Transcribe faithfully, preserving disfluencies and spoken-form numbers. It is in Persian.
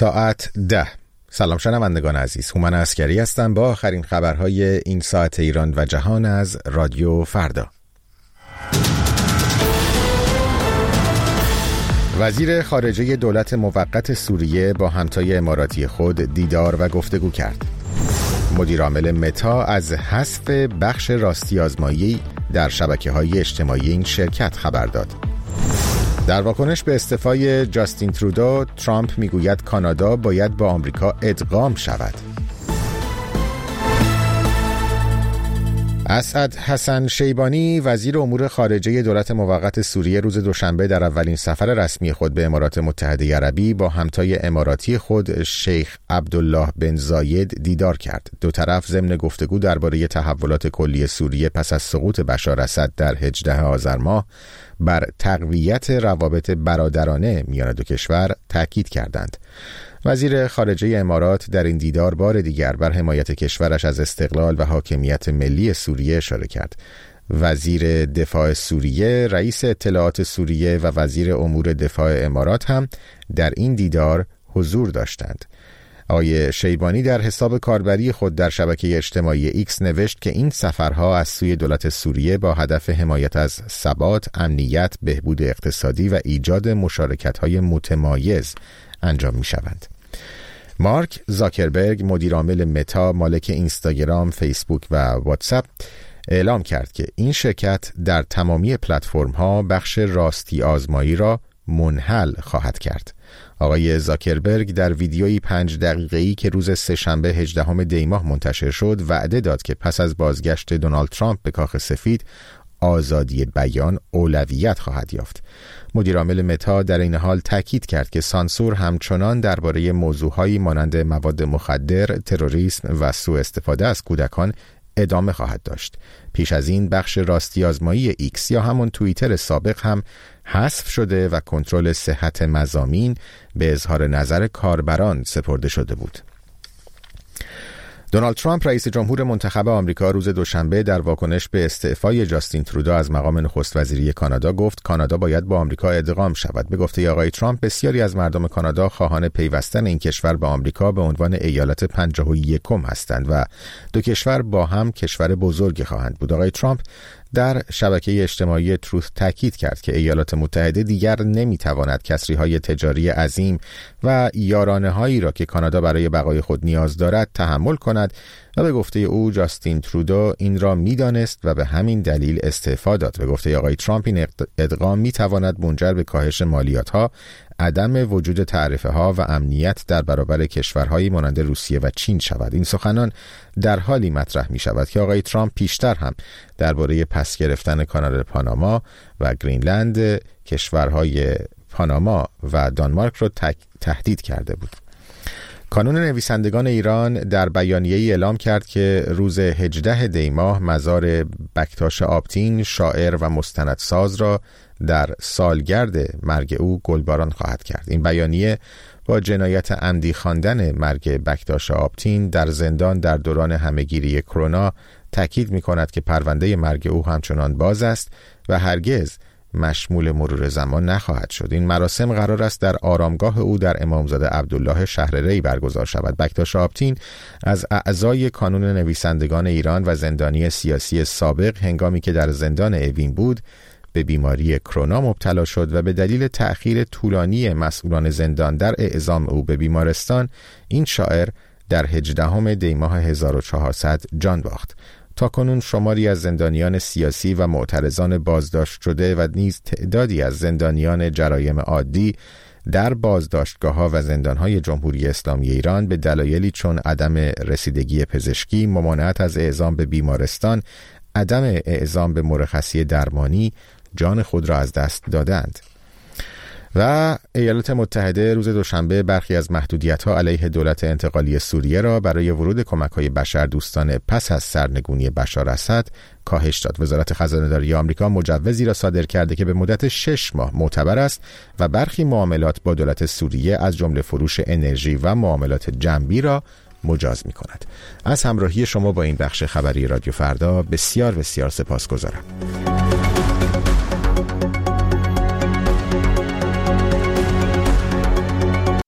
ساعت ده. سلام شنوندگان عزیز، هومن عسکری هستم با آخرین خبرهای این ساعت ایران و جهان از رادیو فردا. وزیر خارجه دولت موقت سوریه با همتای اماراتی خود دیدار و گفتگو کرد. مدیرعامل متا از حذف بخش راستی آزمایی در شبکه‌های اجتماعی این شرکت خبر داد. در واکنش به استعفای جاستین ترودو، ترامپ میگوید کانادا باید با آمریکا ادغام شود. اسعد حسن شیبانی وزیر امور خارجه دولت موقت سوریه روز دوشنبه در اولین سفر رسمی خود به امارات متحده عربی با همتای اماراتی خود شیخ عبدالله بن زاید دیدار کرد. دو طرف ضمن گفتگو درباره تحولات کلی سوریه پس از سقوط بشار اسد در هجدهم آذر ماه بر تقویت روابط برادرانه میان دو کشور تاکید کردند. وزیر خارجه امارات در این دیدار بار دیگر بر حمایت کشورش از استقلال و حاکمیت ملی سوریه اشاره کرد. وزیر دفاع سوریه، رئیس اطلاعات سوریه و وزیر امور دفاع امارات هم در این دیدار حضور داشتند. آقای شیبانی در حساب کاربری خود در شبکه اجتماعی ایکس نوشت که این سفرها از سوی دولت سوریه با هدف حمایت از ثبات، امنیت، بهبود اقتصادی و ایجاد مشارکت‌های متمایز انجام می‌شوند. مارک زاکربرگ، مدیرعامل متا، مالک اینستاگرام، فیسبوک و واتساپ، اعلام کرد که این شرکت در تمامی پلتفرم‌ها بخش راستی آزمایی را منحل خواهد کرد. آقای زاکربرگ در ویدیویی پنج دقیقه‌ای که روز سه‌شنبه هجدهم دی ماه منتشر شد وعده داد که پس از بازگشت دونالد ترامپ به کاخ سفید آزادی بیان اولویت خواهد یافت. مدیرعامل متا در این حال تاکید کرد که سانسور همچنان درباره موضوعهایی مانند مواد مخدر، تروریسم و سوء استفاده از کودکان ادامه خواهد داشت. پیش از این بخش راستی آزمایی ایکس یا همون توییتر سابق هم حذف شده و کنترل صحت مضامین به اظهار نظر کاربران سپرده شده بود. دونالد ترامپ رئیس جمهور منتخب آمریکا روز دوشنبه در واکنش به استعفای جاستین ترودو از مقام نخست وزیری کانادا گفت کانادا باید با آمریکا ادغام شود. به گفته آقای ترامپ بسیاری از مردم کانادا خواهان پیوستن این کشور به آمریکا به عنوان ایالت پنجاه و یکم هستند و دو کشور با هم کشور بزرگی خواهند بود. آقای ترامپ در شبکه اجتماعی تروث تاکید کرد که ایالات متحده دیگر نمیتواند کسری‌های تجاری عظیم و یارانه‌هایی را که کانادا برای بقای خود نیاز دارد تحمل کند و به گفته او جاستین ترودو این را میدانست و به همین دلیل استعفا داد. به گفته آقای ترامپ این ادغام میتواند منجر به کاهش مالیات‌ها، عدم وجود تعرفه‌ها و امنیت در برابر کشورهایی مانند روسیه و چین شود. این سخنان در حالی مطرح می شود که آقای ترامپ پیشتر هم درباره پس گرفتن کانال پاناما و گرینلند کشورهای پاناما و دانمارک را تهدید کرده بود. کانون نویسندگان ایران در بیانیه‌ای اعلام کرد که روز هجدهم دی ماه مزار بکتاش آبتین، شاعر و مستندساز را در سالگرد مرگ او گلباران خواهد کرد. این بیانیه با جنایت عمدی خواندن مرگ بکتاش آبتین در زندان در دوران همهگیری کرونا تاکید می‌کند که پرونده مرگ او همچنان باز است و هرگز مشمول مرور زمان نخواهد شد. این مراسم قرار است در آرامگاه او در امامزاده عبدالله شهر ری برگزار شود. بکتاش آبتین از اعضای کانون نویسندگان ایران و زندانی سیاسی سابق هنگامی که در زندان اوین بود به بیماری کرونا مبتلا شد و به دلیل تأخیر طولانی مسئولان زندان در اعزام او به بیمارستان این شاعر در هجدهم دی ماه هزار و چهارصد جان باخت. تاکنون شماری از زندانیان سیاسی و معترضان بازداشت شده و نیز تعدادی از زندانیان جرایم عادی در بازداشتگاه‌ها و زندان‌های جمهوری اسلامی ایران به دلایلی چون عدم رسیدگی پزشکی، ممانعت از اعزام به بیمارستان، عدم اعزام به مرخصی درمانی جان خود را از دست دادند. و ایالات متحده روز دوشنبه برخی از محدودیت‌ها علیه دولت انتقالی سوریه را برای ورود کمک‌های بشردوستانه پس از سرنگونی بشار اسد کاهش داد. وزارت خزانه‌داری آمریکا مجوزی را صادر کرده که به مدت شش ماه معتبر است و برخی معاملات با دولت سوریه از جمله فروش انرژی و معاملات جنبی را مجاز می‌کند. از همراهی شما با این بخش خبری رادیو فردا بسیار بسیار سپاسگزارم.